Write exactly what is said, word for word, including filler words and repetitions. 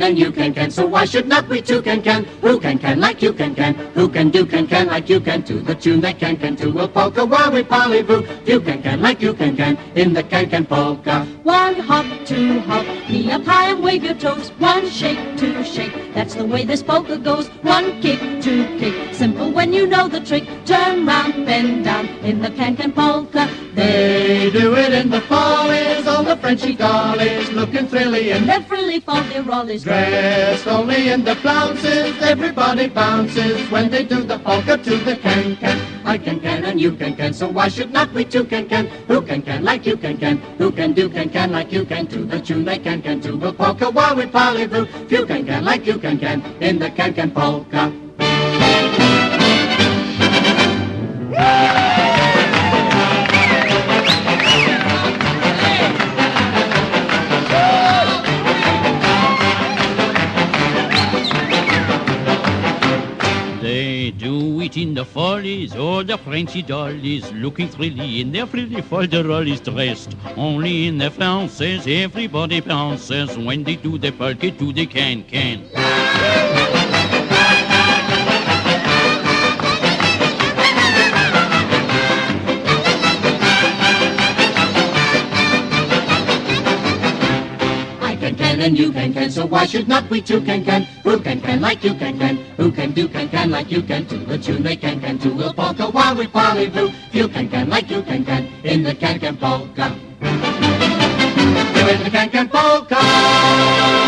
and you can can, so why should not we too can can? Who can can like you can can? Who can do can can like you can? To the tune they can can to a polka while we pollywoo. You can can like you can can in the can can polka. One hop, two hop, knee up high and wave your toes. One shake, two shake, that's the way this polka goes. One kick, two kick, simple when you know the trick. Turn round, bend down in the can can polka. They do it in the follies, all the Frenchy dollies looking thrilly and Their frilly folderollies. dressed only in the flounces. Everybody bounces when they do the polka to the can can. I can can and you can can, so why should not we too can can? Who can can like you can can? Who can do can can like you can? To the tune they can can to a polka while we pollywoo. Few can can like you can can in the can can polka. They do it in the follies, all the Frenchy dollies, looking thrilly in their frilly folderollies, dressed only in their flounces. Everybody bounces when they do the polka to the can-can. And you can can, so why should not we too can can? Who can can like you can can? Who can do can can like you can? To the tune they can can to a polka while we pollywoo. Few can can like you can can in the can can polka. Do it in the can can polka.